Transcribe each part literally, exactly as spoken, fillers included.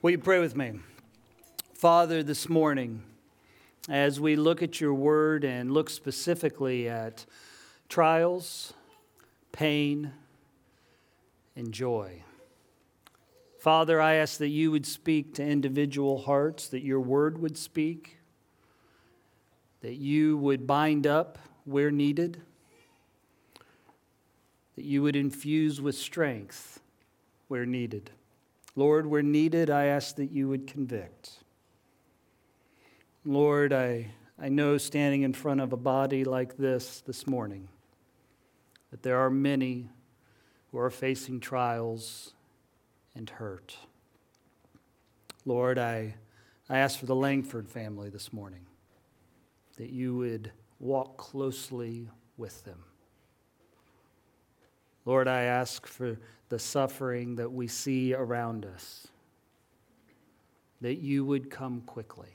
Will you pray with me? Father, this morning, as we look at your word and look specifically at trials, pain, and joy. Father, I ask that you would speak to individual hearts, that your word would speak, that you would bind up where needed, that you would infuse with strength where needed. Lord, where needed, I ask that you would convict. Lord, I, I know standing in front of a body like this this morning, that there are many who are facing trials and hurt. Lord, I, I ask for the Langford family this morning, that you would walk closely with them. Lord, I ask for the suffering that we see around us, that you would come quickly.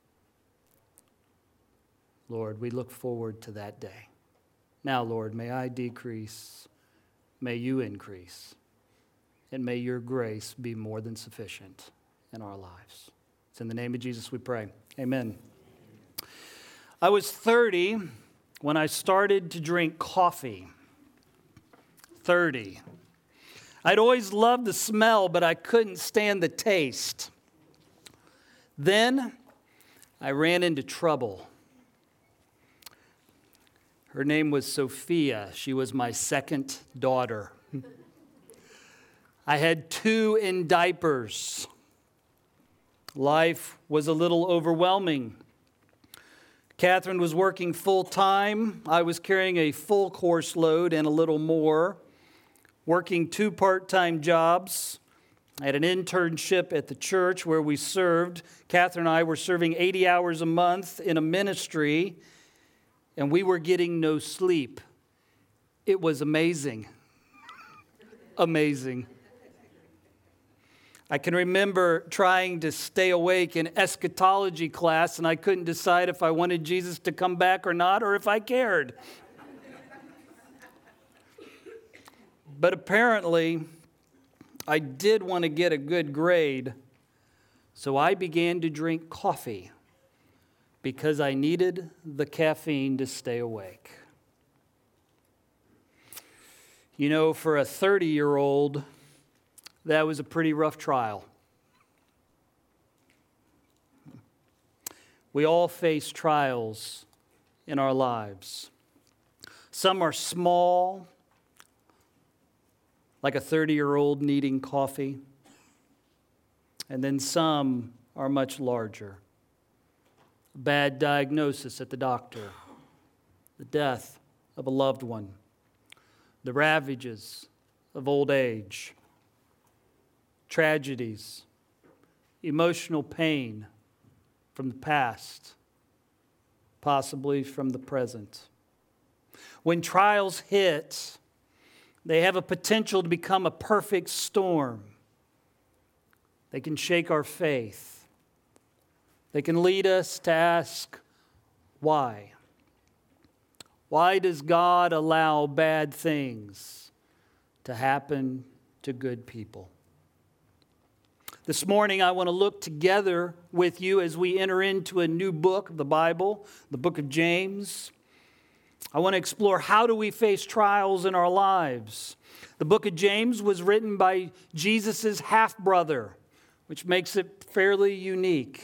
Lord, we look forward to that day. Now, Lord, may I decrease, may you increase, and may your grace be more than sufficient in our lives. It's in the name of Jesus we pray. Amen. I was thirty when I started to drink coffee. thirty. I'd always loved the smell, but I couldn't stand the taste. Then I ran into trouble. Her name was Sophia. She was my second daughter. I had two in diapers. Life was a little overwhelming. Catherine was working full-time. I was carrying a full course load and a little more, working two part-time jobs. I had an internship at the church where we served. Catherine and I were serving eighty hours a month in a ministry, and we were getting no sleep. It was amazing. Amazing. I can remember trying to stay awake in eschatology class, and I couldn't decide if I wanted Jesus to come back or not, or if I cared. But apparently, I did want to get a good grade, so I began to drink coffee because I needed the caffeine to stay awake. You know, for a thirty-year-old, that was a pretty rough trial. We all face trials in our lives. Some are small, like a thirty-year-old needing coffee. And then some are much larger. A bad diagnosis at the doctor, the death of a loved one, the ravages of old age, tragedies, emotional pain from the past, possibly from the present. When trials hit, they have a potential to become a perfect storm. They can shake our faith. They can lead us to ask, why? Why does God allow bad things to happen to good people? This morning, I want to look together with you as we enter into a new book of the Bible, the book of James. I want to explore how do we face trials in our lives. The book of James was written by Jesus' half-brother, which makes it fairly unique.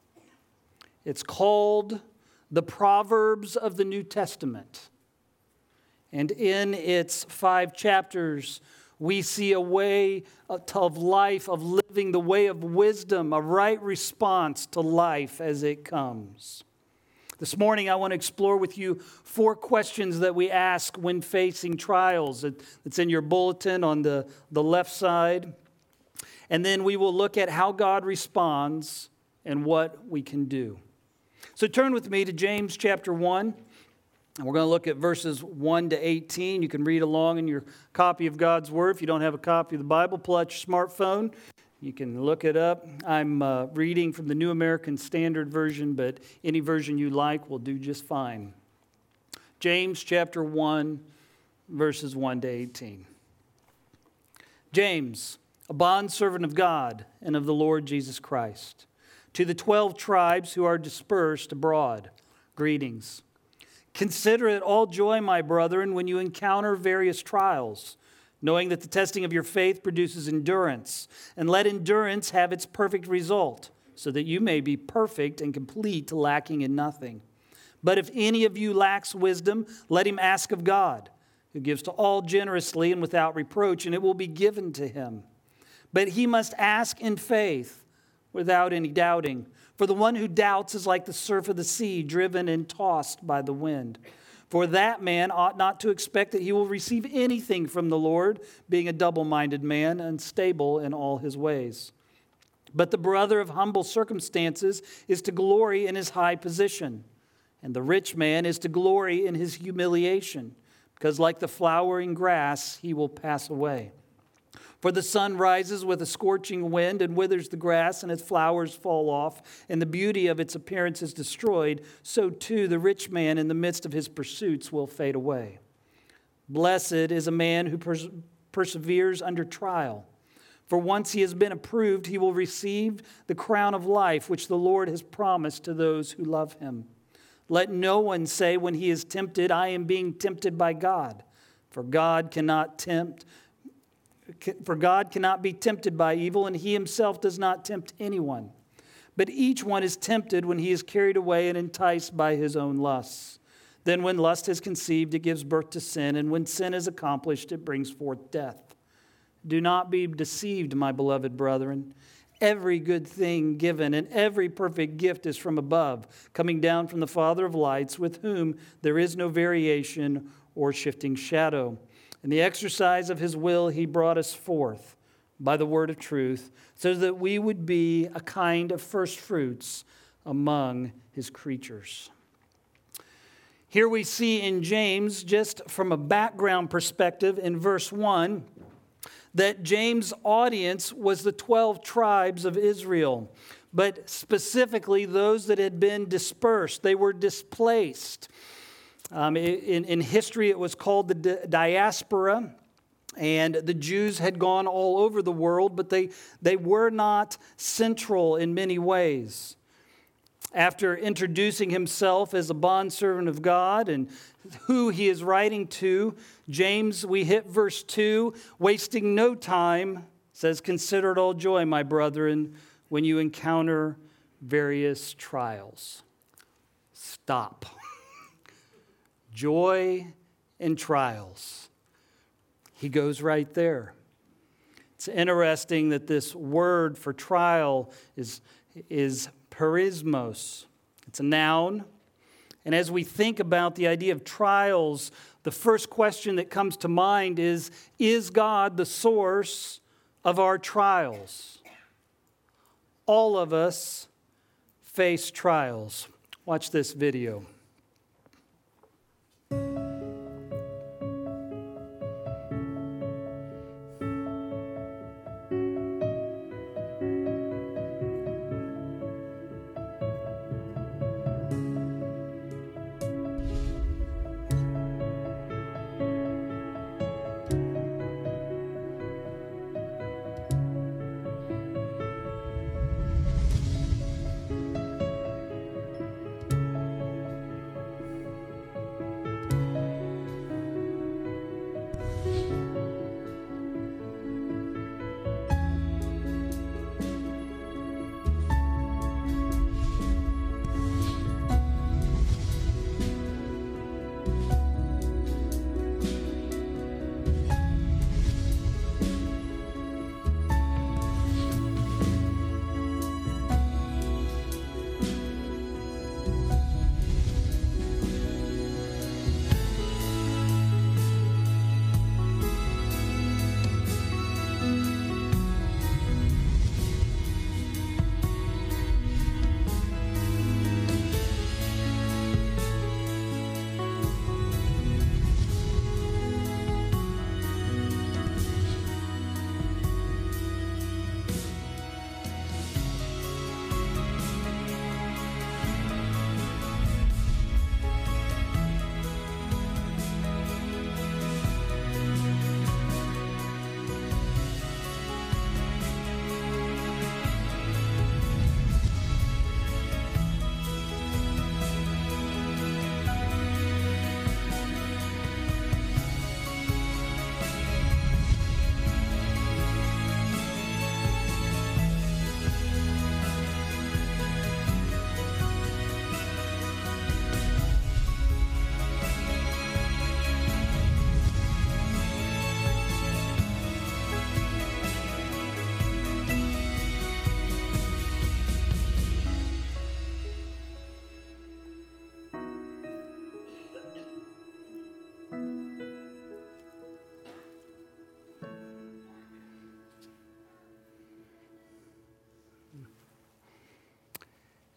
It's called the Proverbs of the New Testament. And in its five chapters, we see a way of life, of living the way of wisdom, a right response to life as it comes. This morning, I want to explore with you four questions that we ask when facing trials. It's in your bulletin on the, the left side. And then we will look at how God responds and what we can do. So turn with me to James chapter one. And we're going to look at verses one to eighteen. You can read along in your copy of God's Word. If you don't have a copy of the Bible, pull out your smartphone. You can look it up. I'm uh, reading from the New American Standard Version, but any version you like will do just fine. James chapter one, verses one to eighteen. James, a bondservant of God and of the Lord Jesus Christ. To the twelve tribes who are dispersed abroad, greetings. Consider it all joy, my brethren, when you encounter various trials, knowing that the testing of your faith produces endurance, and let endurance have its perfect result, so that you may be perfect and complete, lacking in nothing. But if any of you lacks wisdom, let him ask of God, who gives to all generously and without reproach, and it will be given to him. But he must ask in faith, without any doubting. For the one who doubts is like the surf of the sea, driven and tossed by the wind. For that man ought not to expect that he will receive anything from the Lord, being a double-minded man, unstable in all his ways. But the brother of humble circumstances is to glory in his high position, and the rich man is to glory in his humiliation, because like the flowering grass, he will pass away. For the sun rises with a scorching wind and withers the grass, and its flowers fall off, and the beauty of its appearance is destroyed. So too the rich man in the midst of his pursuits will fade away. Blessed is a man who pers- perseveres under trial. For once he has been approved, he will receive the crown of life, which the Lord has promised to those who love him. Let no one say when he is tempted, I am being tempted by God. For God cannot tempt For God cannot be tempted by evil, and he himself does not tempt anyone. But each one is tempted when he is carried away and enticed by his own lusts. Then when lust has conceived, it gives birth to sin, and when sin is accomplished, it brings forth death. Do not be deceived, my beloved brethren. Every good thing given and every perfect gift is from above, coming down from the Father of lights, with whom there is no variation or shifting shadow. In the exercise of his will, he brought us forth by the word of truth, so that we would be a kind of first fruits among his creatures. Here we see in James, just from a background perspective, in verse one, that James' audience was the twelve tribes of Israel, but specifically those that had been dispersed. They were displaced. Um, in, in history, it was called the di- diaspora, and the Jews had gone all over the world, but they, they were not central in many ways. After introducing himself as a bondservant of God and who he is writing to, James, we hit verse two, wasting no time, says, "Consider it all joy, my brethren, when you encounter various trials." Stop. Joy and trials. He goes right there. It's interesting that this word for trial is, is perismos. It's a noun. And as we think about the idea of trials, the first question that comes to mind is, is God the source of our trials? All of us face trials. Watch this video.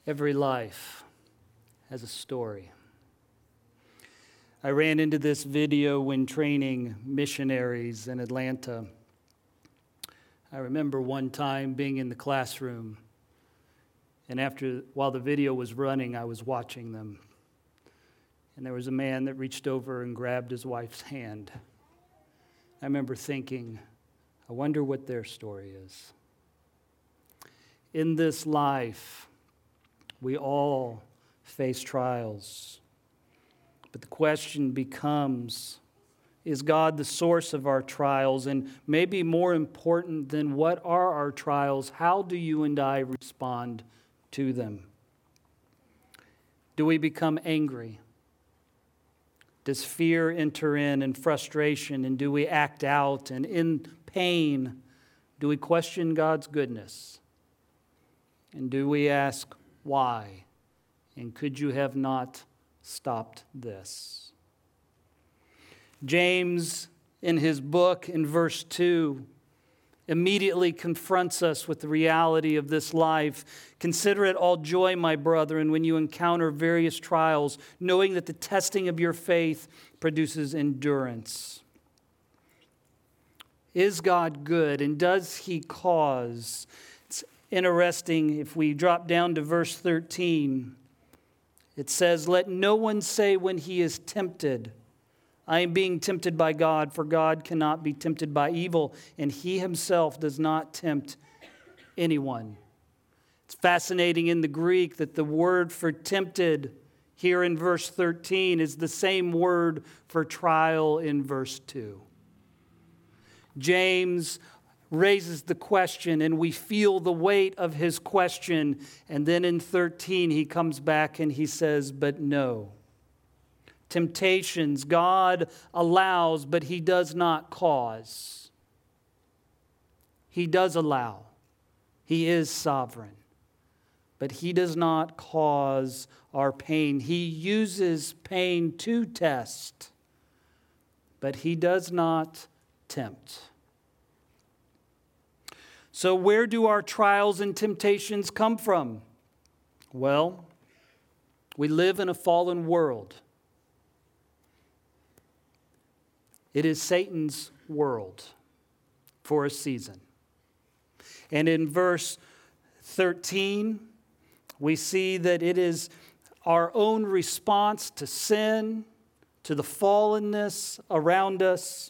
Every life has a story. I ran into this video when training missionaries in Atlanta. I remember one time being in the classroom, and after, while the video was running, I was watching them. And there was a man that reached over and grabbed his wife's hand. I remember thinking, I wonder what their story is. In this life, we all face trials. But the question becomes, is God the source of our trials? And maybe more important than what are our trials, how do you and I respond to them? Do we become angry? Does fear enter in and frustration? And do we act out? And in pain, do we question God's goodness? And do we ask, why? And could you have not stopped this? James, in his book, in verse two, immediately confronts us with the reality of this life. Consider it all joy, my brethren, when you encounter various trials, knowing that the testing of your faith produces endurance. Is God good, and does he cause? It's interesting, if we drop down to verse thirteen, it says, let no one say when he is tempted, I am being tempted by God, for God cannot be tempted by evil, and he himself does not tempt anyone. It's fascinating in the Greek that the word for tempted here in verse thirteen is the same word for trial in verse two. James raises the question, and we feel the weight of his question. And then in thirteen, he comes back and he says, but no. Temptations God allows, but he does not cause. He does allow. He is sovereign. But he does not cause our pain. He uses pain to test, but he does not tempt. So where do our trials and temptations come from? Well, we live in a fallen world. It is Satan's world for a season. And in verse thirteen, we see that it is our own response to sin, to the fallenness around us.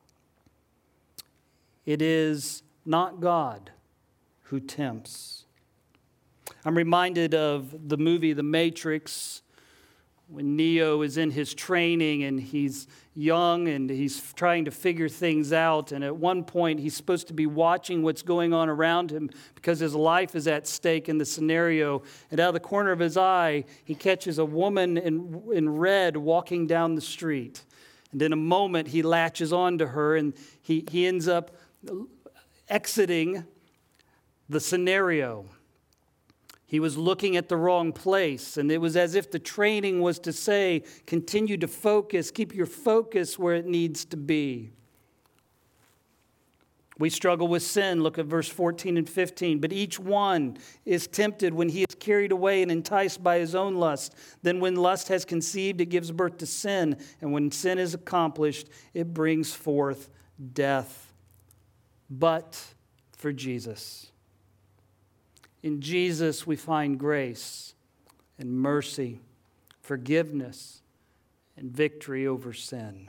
It is not God who tempts. I'm reminded of the movie The Matrix, when Neo is in his training and he's young and he's trying to figure things out. And at one point, he's supposed to be watching what's going on around him because his life is at stake in the scenario. And out of the corner of his eye, he catches a woman in, in red walking down the street. And in a moment, he latches onto her and he, he ends up exiting the scenario. He was looking at the wrong place, and it was as if the training was to say, continue to focus, keep your focus where it needs to be. We struggle with sin. Look at verse fourteen and fifteen. But each one is tempted when he is carried away and enticed by his own lust. Then when lust has conceived, it gives birth to sin. And when sin is accomplished, it brings forth death. But for Jesus. In Jesus, we find grace and mercy, forgiveness, and victory over sin.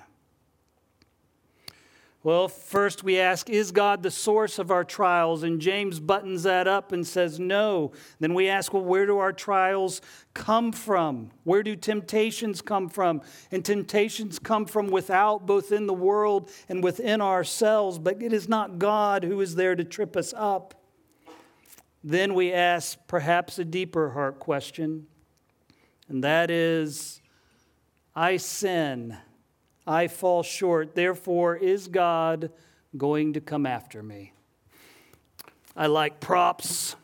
Well, first we ask, is God the source of our trials? And James buttons that up and says no. Then we ask, well, where do our trials come from? Where do temptations come from? And temptations come from without, both in the world and within ourselves. But it is not God who is there to trip us up. Then we ask perhaps a deeper heart question, and that is, I sin. I fall short. Therefore, is God going to come after me? I like props.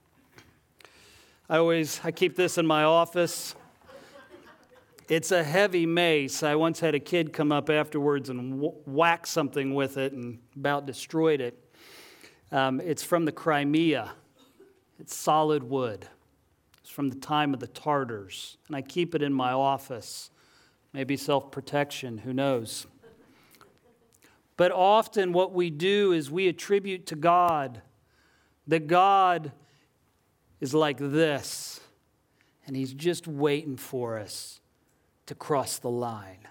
I always, I keep this in my office. It's a heavy mace. I once had a kid come up afterwards and wh- whack something with it and about destroyed it. Um, it's from the Crimea. It's solid wood. It's from the time of the Tartars, and I keep it in my office. Maybe self-protection, who knows? But often what we do is we attribute to God that God is like this, and He's just waiting for us to cross the line.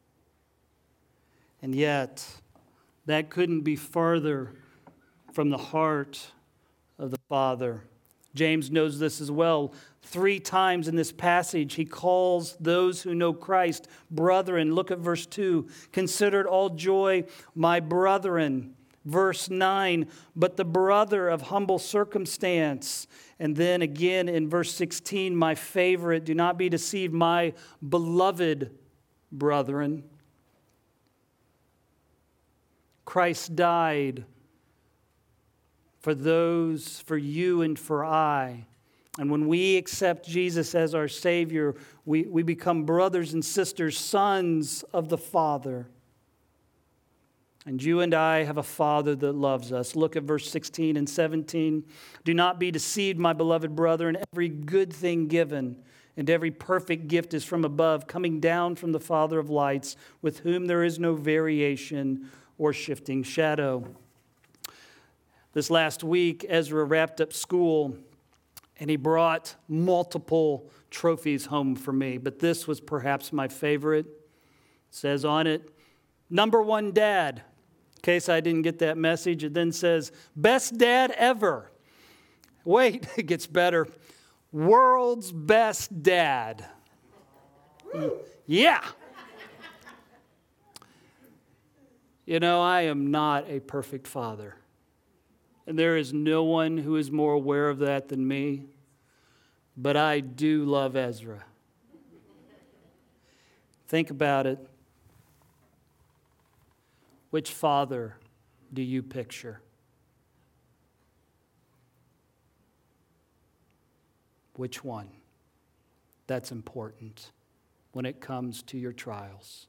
And yet, that couldn't be further from the heart of the Father. James knows this as well. Three times in this passage, he calls those who know Christ brethren. Look at verse two. Consider it all joy, my brethren. Verse nine, but the brother of humble circumstance. And then again in verse sixteen, my favorite, do not be deceived, my beloved brethren. Christ died for those, for you and for I. And when we accept Jesus as our Savior, we, we become brothers and sisters, sons of the Father. And you and I have a Father that loves us. Look at verse sixteen and seventeen. Do not be deceived, my beloved brethren. Every good thing given and every perfect gift is from above, coming down from the Father of lights, with whom there is no variation or shifting shadow. This last week, Ezra wrapped up school, and he brought multiple trophies home for me. But this was perhaps my favorite. It says on it, number one dad. In case I didn't get that message, it then says, best dad ever. Wait, it gets better. World's best dad. Yeah. You know, I am not a perfect father. And there is no one who is more aware of that than me. But I do love Ezra. Think about it. Which father do you picture? Which one? That's important when it comes to your trials.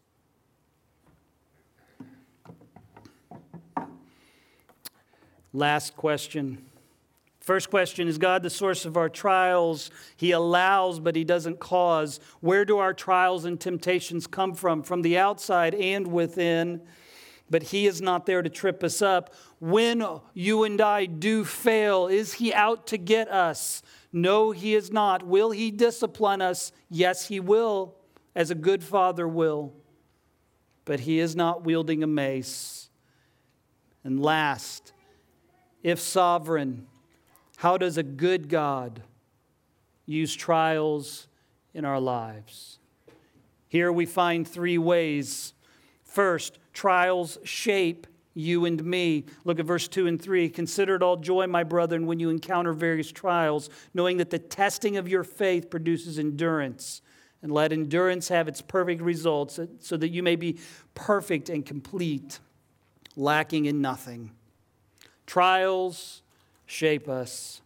Last question. First question, is God the source of our trials? He allows, but He doesn't cause. Where do our trials and temptations come from? From the outside and within. But He is not there to trip us up. When you and I do fail, is He out to get us? No, He is not. Will He discipline us? Yes, He will, as a good father will. But He is not wielding a mace. And last, if sovereign, how does a good God use trials in our lives? Here we find three ways. First, trials shape you and me. Look at verse two and three. Consider it all joy, my brethren, when you encounter various trials, knowing that the testing of your faith produces endurance. And let endurance have its perfect results, so that you may be perfect and complete, lacking in nothing. Trials shape us.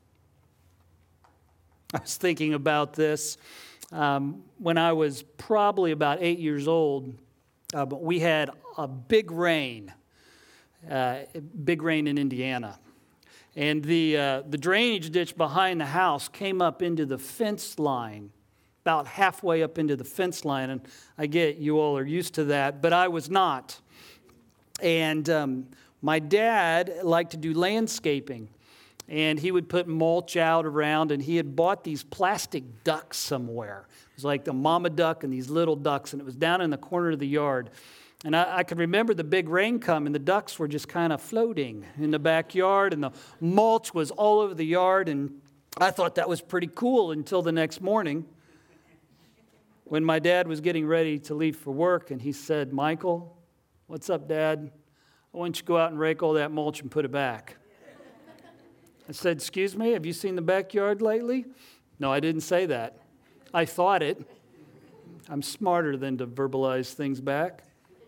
I was thinking about this um, when I was probably about eight years old. Uh, but we had a big rain, uh, big rain in Indiana. And the, uh, the drainage ditch behind the house came up into the fence line, about halfway up into the fence line. And I get you all are used to that, but I was not. And um, my dad liked to do landscaping. And he would put mulch out around, and he had bought these plastic ducks somewhere. It was like the mama duck and these little ducks, and it was down in the corner of the yard. And I, I could remember the big rain come, and the ducks were just kind of floating in the backyard, and the mulch was all over the yard, and I thought that was pretty cool until the next morning when my dad was getting ready to leave for work, and he said, Michael, what's up, Dad? I want you to go out and rake all that mulch and put it back. I said, excuse me, have you seen the backyard lately? No, I didn't say that. I thought it. I'm smarter than to verbalize things back.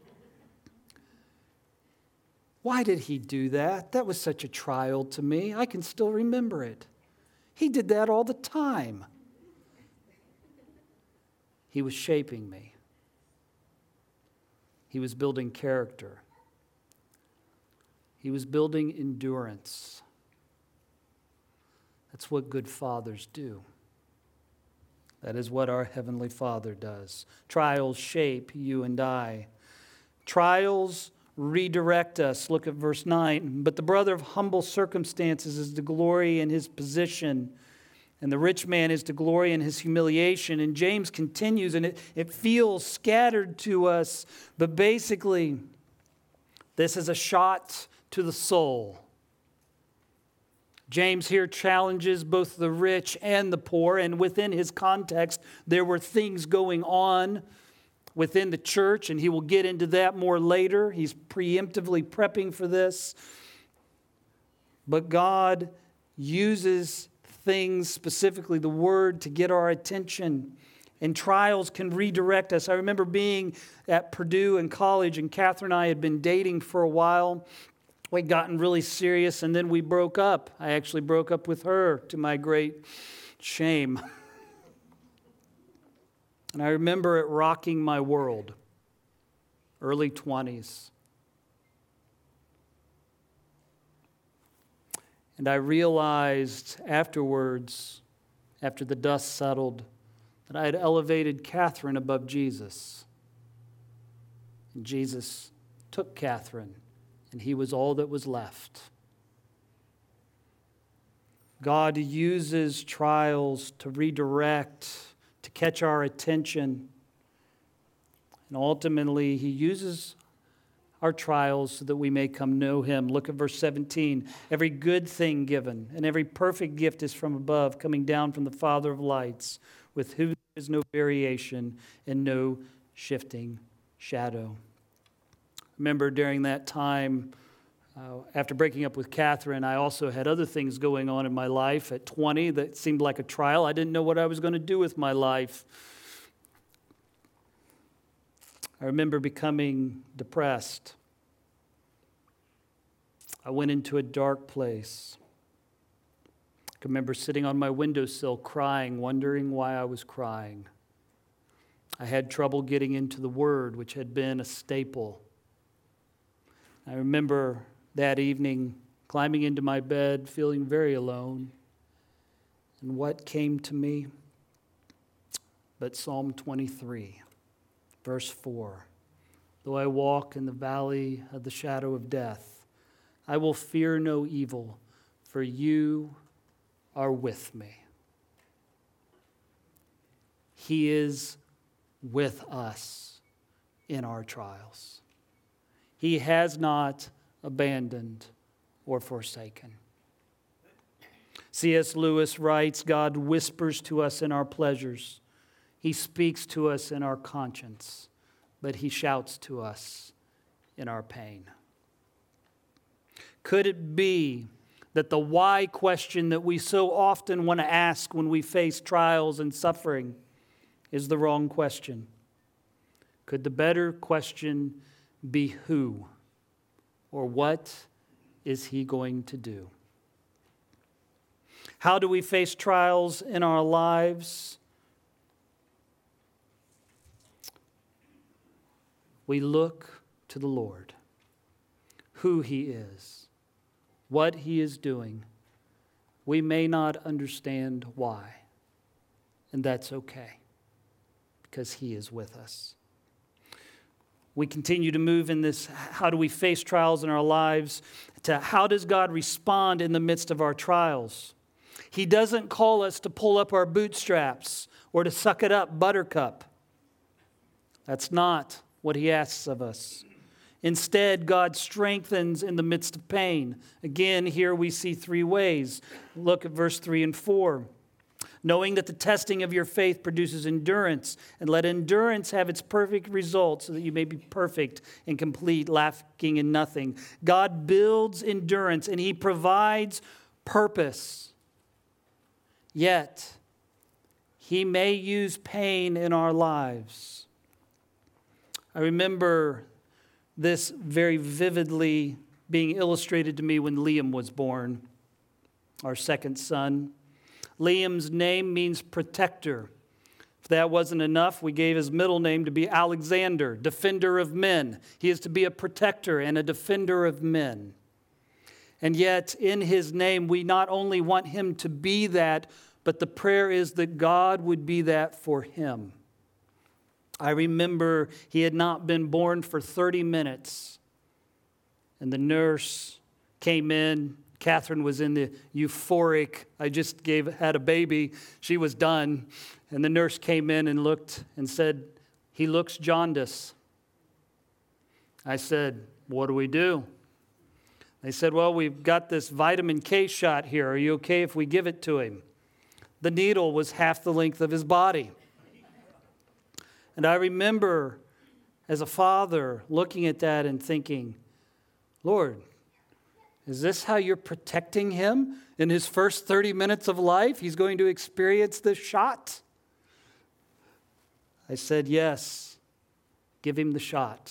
Why did he do that? That was such a trial to me. I can still remember it. He did that all the time. He was shaping me. He was building character. He was building endurance. That's what good fathers do. That is what our Heavenly Father does. Trials shape you and I. Trials redirect us. Look at verse nine. But the brother of humble circumstances is to glory in his position, and the rich man is to glory in his humiliation. And James continues, and it, it feels scattered to us, but basically, this is a shot to the soul. James here challenges both the rich and the poor, and within his context, there were things going on within the church, and he will get into that more later. He's preemptively prepping for this. But God uses things, specifically the word, to get our attention. And trials can redirect us. I remember being at Purdue in college, and Catherine and I had been dating for a while. We'd gotten really serious, and then we broke up. I actually broke up with her, to my great shame. And I remember it rocking my world, early twenties. And I realized afterwards, after the dust settled, that I had elevated Catherine above Jesus. And Jesus took Catherine, and he was all that was left. God uses trials to redirect, to catch our attention. And ultimately, he uses our trials so that we may come know him. Look at verse seventeen. Every good thing given and every perfect gift is from above, coming down from the Father of lights, with whom there is no variation and no shifting shadow. Remember, during that time, uh, after breaking up with Catherine, I also had other things going on in my life at twenty that seemed like a trial. I didn't know what I was going to do with my life. I remember becoming depressed. I went into a dark place. I can remember sitting on my windowsill crying, wondering why I was crying. I had trouble getting into the Word, which had been a staple. I remember that evening climbing into my bed, feeling very alone. And what came to me? But Psalm twenty-three. Verse four, though I walk in the valley of the shadow of death, I will fear no evil, for you are with me. He is with us in our trials. He has not abandoned or forsaken. C S Lewis writes, God whispers to us in our pleasures. He speaks to us in our conscience, but he shouts to us in our pain. Could it be that the why question that we so often want to ask when we face trials and suffering is the wrong question? Could the better question be who, or what is he going to do? How do we face trials in our lives? We look to the Lord, who he is, what he is doing. We may not understand why, and that's okay, because he is with us. We continue to move in this, how do we face trials in our lives, to how does God respond in the midst of our trials? He doesn't call us to pull up our bootstraps or to suck it up, buttercup. That's not what he asks of us. Instead, God strengthens in the midst of pain. Again, here we see three ways. Look at verse three and four. Knowing that the testing of your faith produces endurance, and let endurance have its perfect result, so that you may be perfect and complete, lacking in nothing. God builds endurance, and he provides purpose. Yet, he may use pain in our lives. I remember this very vividly being illustrated to me when Liam was born, our second son. Liam's name means protector. If that wasn't enough, we gave his middle name to be Alexander, defender of men. He is to be a protector and a defender of men. And yet, in his name, we not only want him to be that, but the prayer is that God would be that for him. I remember he had not been born for thirty minutes, and the nurse came in. Catherine was in the euphoric, I just gave had a baby. She was done. And the nurse came in and looked and said, "He looks jaundiced." I said, "What do we do?" They said, "Well, we've got this vitamin K shot here. Are you okay if we give it to him?" The needle was half the length of his body. And I remember as a father looking at that and thinking, Lord, is this how you're protecting him in his first thirty minutes of life? He's going to experience this shot. I said, yes, give him the shot.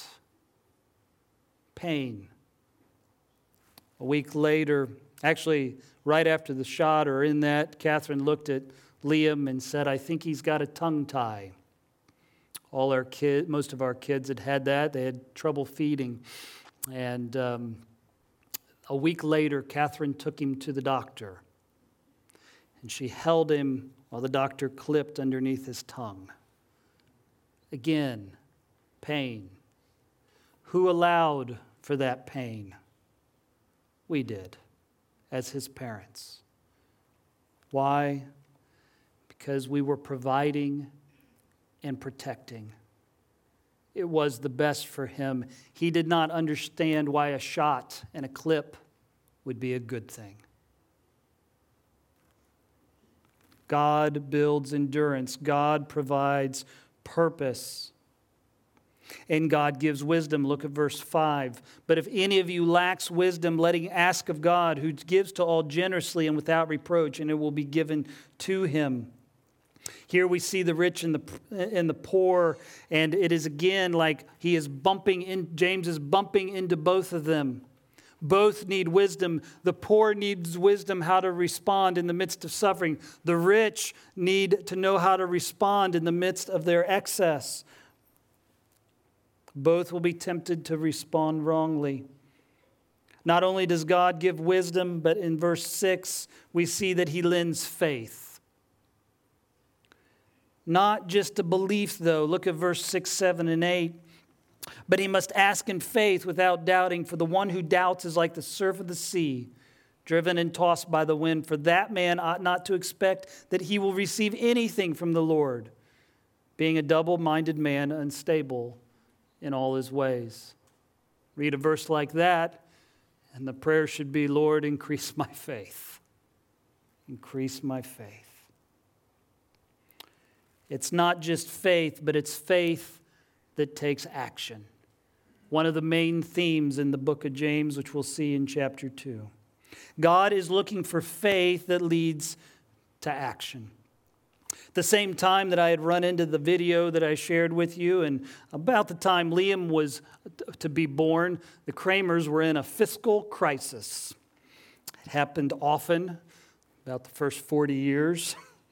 Pain. A week later, actually right after the shot or in that, Catherine looked at Liam and said, I think he's got a tongue tie. All our kids, most of our kids had had that. They had trouble feeding. And um, a week later, Catherine took him to the doctor. And she held him while the doctor clipped underneath his tongue. Again, pain. Who allowed for that pain? We did, as his parents. Why? Because we were providing and protecting. It was the best for him. He did not understand why a shot and a clip would be a good thing. God builds endurance. God provides purpose. And God gives wisdom. Look at verse five. But if any of you lacks wisdom, let him ask of God, who gives to all generously and without reproach, and it will be given to him. Here we see the rich and the and the poor, and it is again like he is bumping in, James is bumping into both of them. Both need wisdom. The poor needs wisdom how to respond in the midst of suffering. The rich need to know how to respond in the midst of their excess. Both will be tempted to respond wrongly. Not only does God give wisdom, but in verse six, we see that he lends faith. Not just a belief, though. Look at verse six, seven, and eight. But he must ask in faith without doubting, for the one who doubts is like the surf of the sea, driven and tossed by the wind. For that man ought not to expect that he will receive anything from the Lord, being a double-minded man, unstable in all his ways. Read a verse like that, and the prayer should be, Lord, increase my faith. Increase my faith. It's not just faith, but it's faith that takes action. One of the main themes in the book of James, which we'll see in chapter two. God is looking for faith that leads to action. At the same time that I had run into the video that I shared with you, and about the time Liam was to be born, the Kramers were in a fiscal crisis. It happened often, about the first forty years.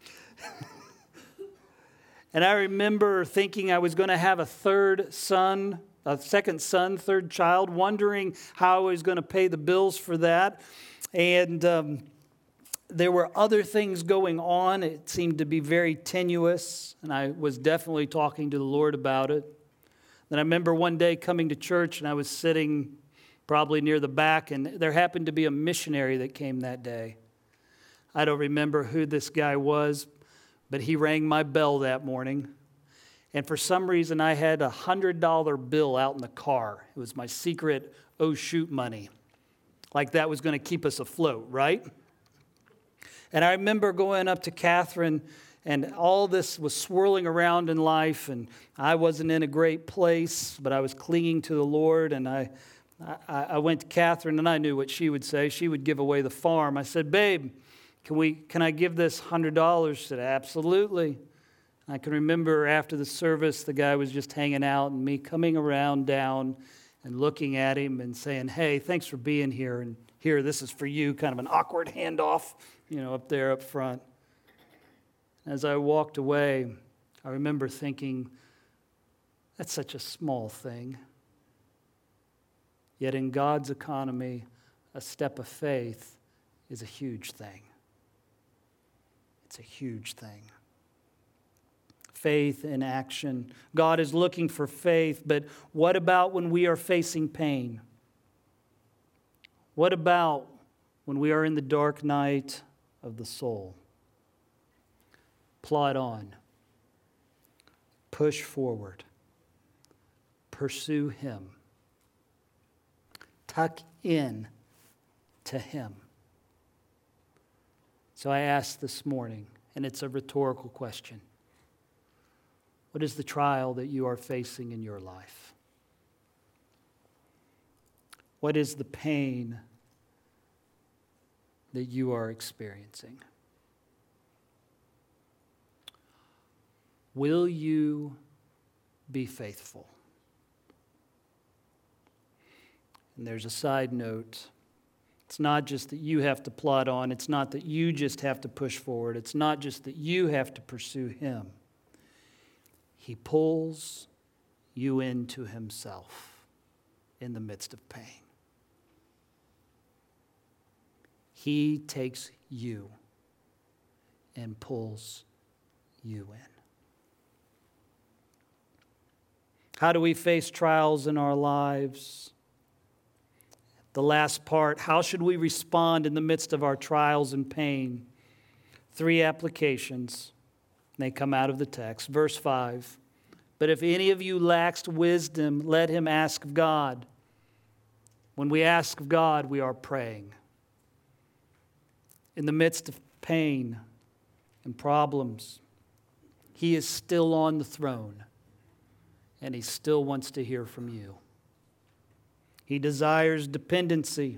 And I remember thinking I was going to have a third son, a second son, third child, wondering how I was going to pay the bills for that. And um, there were other things going on. It seemed to be very tenuous, and I was definitely talking to the Lord about it. Then I remember one day coming to church, and I was sitting probably near the back, and there happened to be a missionary that came that day. I don't remember who this guy was, but he rang my bell that morning. And for some reason, I had a one hundred dollar bill out in the car. It was my secret oh shoot money. Like that was going to keep us afloat, right? And I remember going up to Catherine, and all this was swirling around in life, and I wasn't in a great place, but I was clinging to the Lord, and I, I, I went to Catherine, and I knew what she would say. She would give away the farm. I said, babe, Can we? Can I give this one hundred dollars? She said, absolutely. I can remember after the service, the guy was just hanging out and me coming around down and looking at him and saying, hey, thanks for being here. And here, this is for you, kind of an awkward handoff, you know, up there up front. As I walked away, I remember thinking, that's such a small thing. Yet in God's economy, a step of faith is a huge thing. It's a huge thing. Faith in action. God is looking for faith, but what about when we are facing pain? What about when we are in the dark night of the soul? Plod on. Push forward. Pursue Him. Tuck in to Him. So I asked this morning, and it's a rhetorical question. What is the trial that you are facing in your life? What is the pain that you are experiencing? Will you be faithful? And there's a side note. It's not just that you have to plod on. It's not that you just have to push forward. It's not just that you have to pursue Him. He pulls you into Himself in the midst of pain. He takes you and pulls you in. How do we face trials in our lives? The last part, how should we respond in the midst of our trials and pain? Three applications. They come out of the text. Verse five, but if any of you lacks wisdom, let him ask of God. When we ask of God, we are praying. In the midst of pain and problems, He is still on the throne, and He still wants to hear from you. He desires dependency.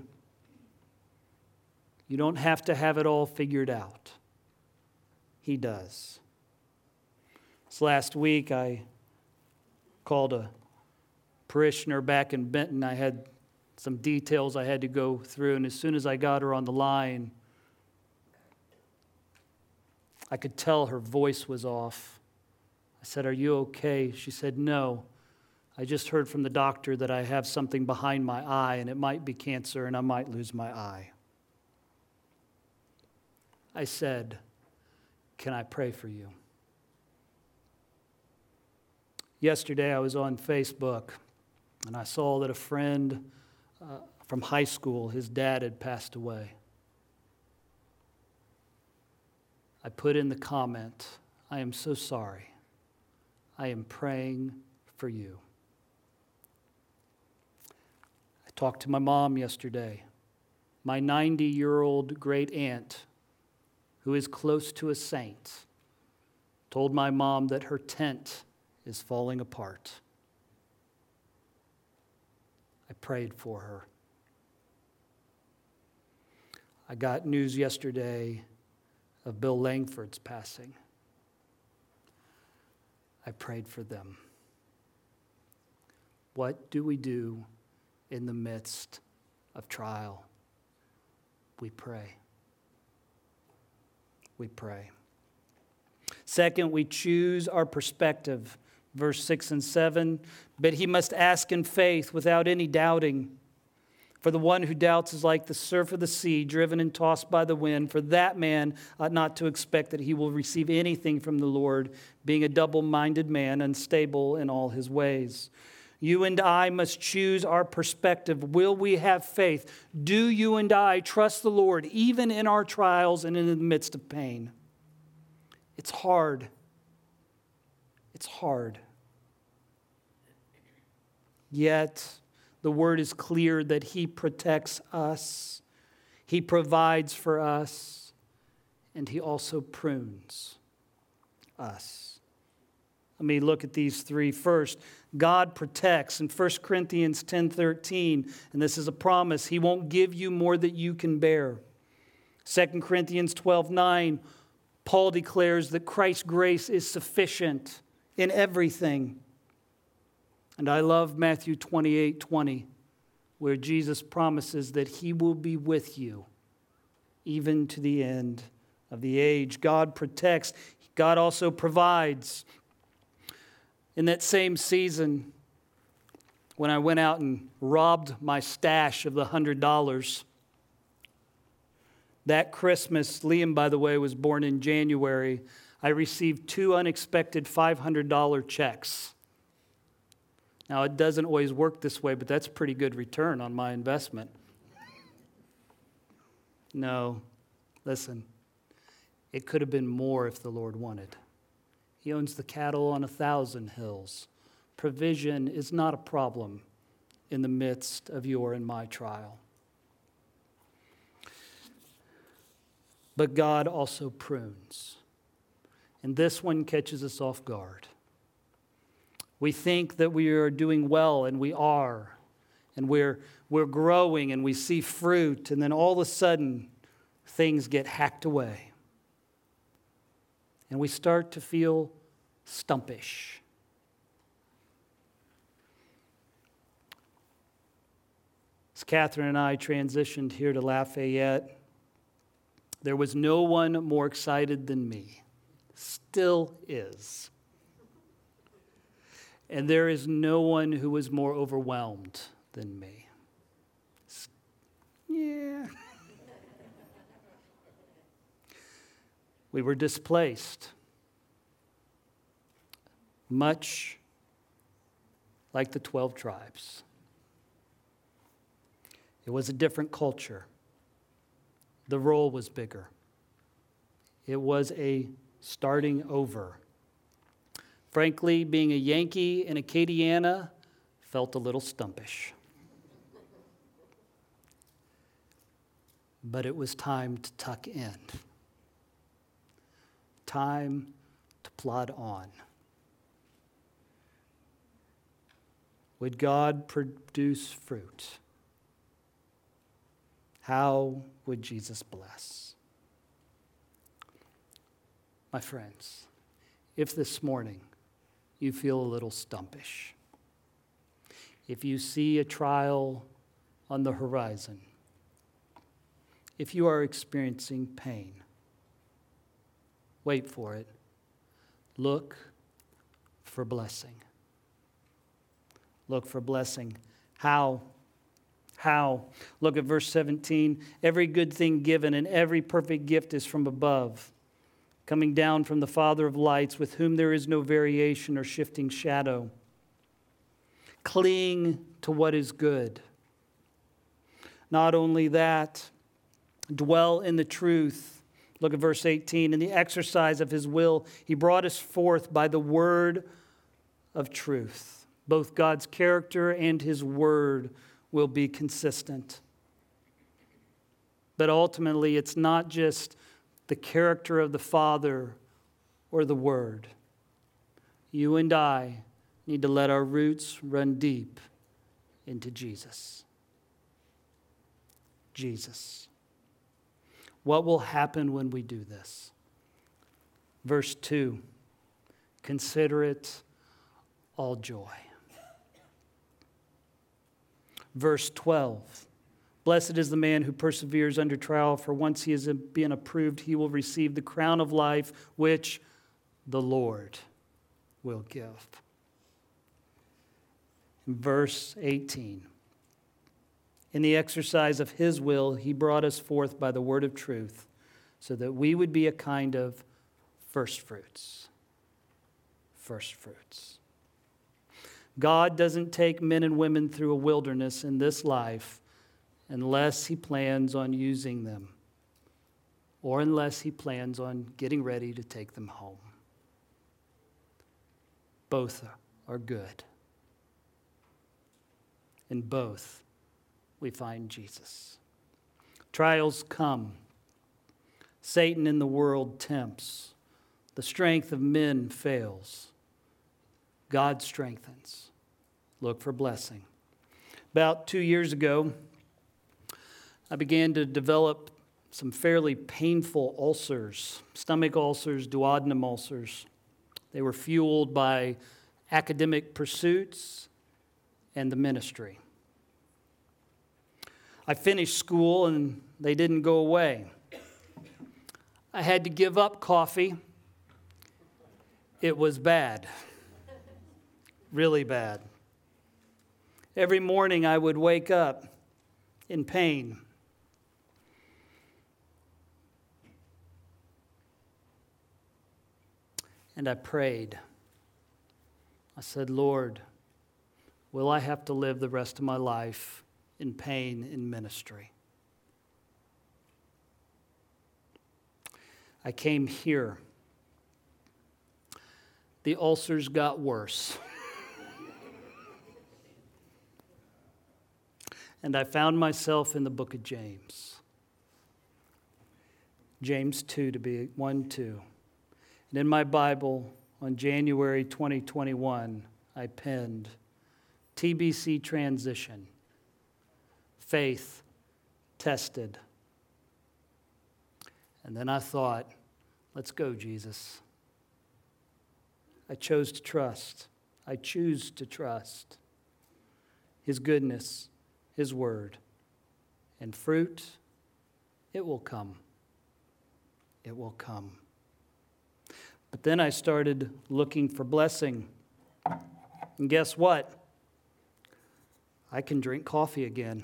You don't have to have it all figured out. He does. This last week, I called a parishioner back in Benton. I had some details I had to go through, and as soon as I got her on the line, I could tell her voice was off. I said, "Are you okay?" She said, "No. I just heard from the doctor that I have something behind my eye, and it might be cancer, and I might lose my eye." I said, "Can I pray for you?" Yesterday, I was on Facebook, and I saw that a friend uh, from high school, his dad had passed away. I put in the comment, "I am so sorry. I am praying for you." I talked to my mom yesterday, my ninety-year-old great aunt, who is close to a saint, told my mom that her tent is falling apart. I prayed for her. I got news yesterday of Bill Langford's passing. I prayed for them. What do we do in the midst of trial? We pray. We pray. Second, we choose our perspective. Verse six and seven, but he must ask in faith without any doubting. For the one who doubts is like the surf of the sea, driven and tossed by the wind. For that man ought not to expect that he will receive anything from the Lord, being a double-minded man, unstable in all his ways. You and I must choose our perspective. Will we have faith? Do you and I trust the Lord, even in our trials and in the midst of pain? It's hard. It's hard. Yet, the word is clear that He protects us, He provides for us, and He also prunes us. Let me look at these three first. God protects. In First Corinthians ten thirteen, and this is a promise, He won't give you more than you can bear. Second Corinthians twelve nine, Paul declares that Christ's grace is sufficient in everything. And I love Matthew twenty-eight twenty, where Jesus promises that He will be with you even to the end of the age. God protects. God also provides. In that same season, when I went out and robbed my stash of the one hundred dollars, That Christmas, Liam, by the way, was born in January. I received two unexpected five hundred dollars checks. Now, it doesn't always work this way, but that's a pretty good return on my investment. No, listen, it could have been more if the Lord wanted. He owns the cattle on a thousand hills. Provision is not a problem in the midst of your and my trial. But God also prunes. And this one catches us off guard. We think that we are doing well, and we are. And we're, we're growing, and we see fruit, and then all of a sudden, things get hacked away. And we start to feel stumpish. As Catherine and I transitioned here to Lafayette, there was no one more excited than me. Still is. And there is no one who is more overwhelmed than me. Yeah. We were displaced. Much like the twelve tribes. It was a different culture. The role was bigger. It was a starting over. Frankly, being a Yankee in Acadiana felt a little stumpish. But it was time to tuck in. Time to plod on. Would God produce fruit? How would Jesus bless? My friends, if this morning you feel a little stumpish, if you see a trial on the horizon, if you are experiencing pain, wait for it. Look for blessing. Look for blessing. How? How? Look at verse seventeen. Every good thing given and every perfect gift is from above, coming down from the Father of lights, with whom there is no variation or shifting shadow. Cling to what is good. Not only that, dwell in the truth. Look at verse eighteen. In the exercise of his will, he brought us forth by the word of truth. Both God's character and his word will be consistent. But ultimately, it's not just the character of the Father or the Word. You and I need to let our roots run deep into Jesus. Jesus. What will happen when we do this? Verse two, consider it all joy. Verse twelve, blessed is the man who perseveres under trial, for once he has been approved, he will receive the crown of life which the Lord will give. Verse eighteen, in the exercise of his will, he brought us forth by the word of truth, so that we would be a kind of first fruits. First fruits. God doesn't take men and women through a wilderness in this life unless he plans on using them, or unless he plans on getting ready to take them home. Both are good. In both, we find Jesus. Trials come. Satan in the world tempts. The strength of men fails. God strengthens. Look for blessing. About two years ago, I began to develop some fairly painful ulcers, stomach ulcers, duodenum ulcers. They were fueled by academic pursuits and the ministry. I finished school and they didn't go away. I had to give up coffee. It was bad. Really bad. Every morning I would wake up in pain. And I prayed. I said, Lord, will I have to live the rest of my life in pain in ministry? I came here. The ulcers got worse. And I found myself in the book of James. James two, to be one, two. And in my Bible, on January twenty twenty-one, I penned T B C transition, faith tested. And then I thought, let's go, Jesus. I chose to trust. I choose to trust His goodness, His word. And fruit, it will come. It will come. But then I started looking for blessing. And guess what? I can drink coffee again.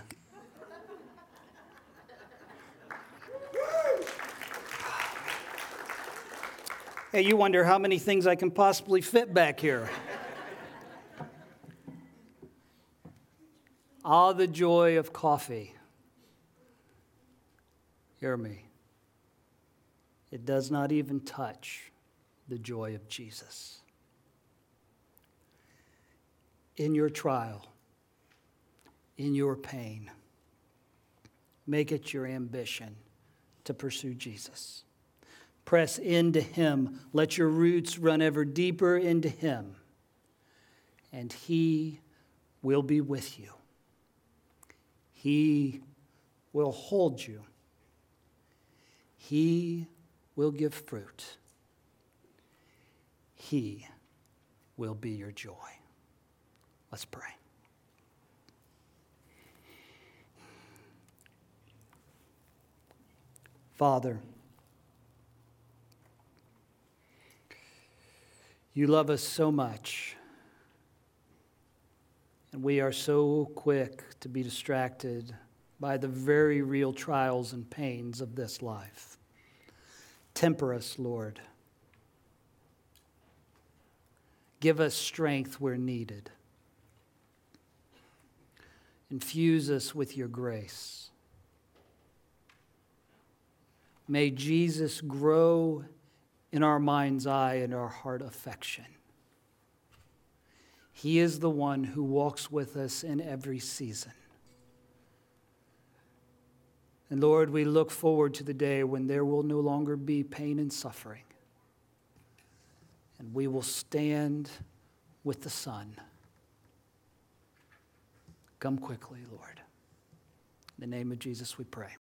Hey, you wonder how many things I can possibly fit back here. Ah, the joy of coffee. Hear me. It does not even touch the joy of Jesus. In your trial, in your pain, make it your ambition to pursue Jesus. Press into Him. Let your roots run ever deeper into Him. And He will be with you. He will hold you. He will give fruit. He will be your joy. Let's pray. Father, you love us so much, and we are so quick to be distracted by the very real trials and pains of this life. Temper us, Lord. Give us strength where needed. Infuse us with your grace. May Jesus grow in our mind's eye and our heart affection. He is the one who walks with us in every season. And Lord, we look forward to the day when there will no longer be pain and suffering. And we will stand with the Son. Come quickly, Lord. In the name of Jesus we pray.